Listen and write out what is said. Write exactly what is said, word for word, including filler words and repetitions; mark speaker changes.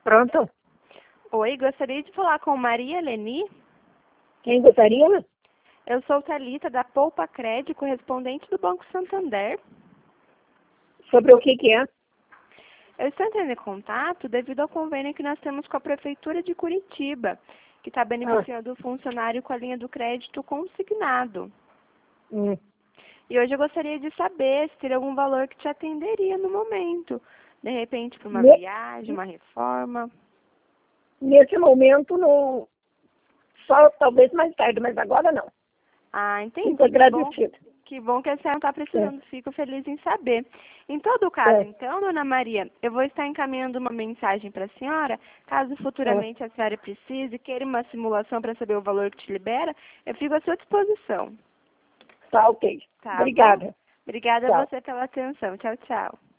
Speaker 1: Pronto.
Speaker 2: Oi, gostaria de falar com Maria Leni.
Speaker 1: Quem gostaria?
Speaker 2: Eu sou Thalita, da Poupa Cred, correspondente do Banco Santander.
Speaker 1: Sobre o que que é?
Speaker 2: Eu estou entrando em contato devido ao convênio que nós temos com a Prefeitura de Curitiba, que está beneficiando o funcionário com a linha do crédito consignado.
Speaker 1: Hum.
Speaker 2: E hoje eu gostaria de saber se teria algum valor que te atenderia no momento. De repente, para uma
Speaker 1: Ne-
Speaker 2: viagem, uma reforma.
Speaker 1: Nesse momento, não. Só talvez mais tarde, mas agora não.
Speaker 2: Ah, entendi.
Speaker 1: Fico
Speaker 2: Que bom,
Speaker 1: agradecida.
Speaker 2: que bom que a senhora está precisando. Fico feliz em saber. Em todo caso,
Speaker 1: É.
Speaker 2: então, dona Maria, eu vou estar encaminhando uma mensagem para a senhora. Caso futuramente a senhora precise, queira uma simulação para saber o valor que te libera, eu fico à sua disposição.
Speaker 1: Tá ok.
Speaker 2: Tá bom?
Speaker 1: Obrigada.
Speaker 2: Obrigada a
Speaker 1: Tchau.
Speaker 2: você pela atenção. Tchau, tchau.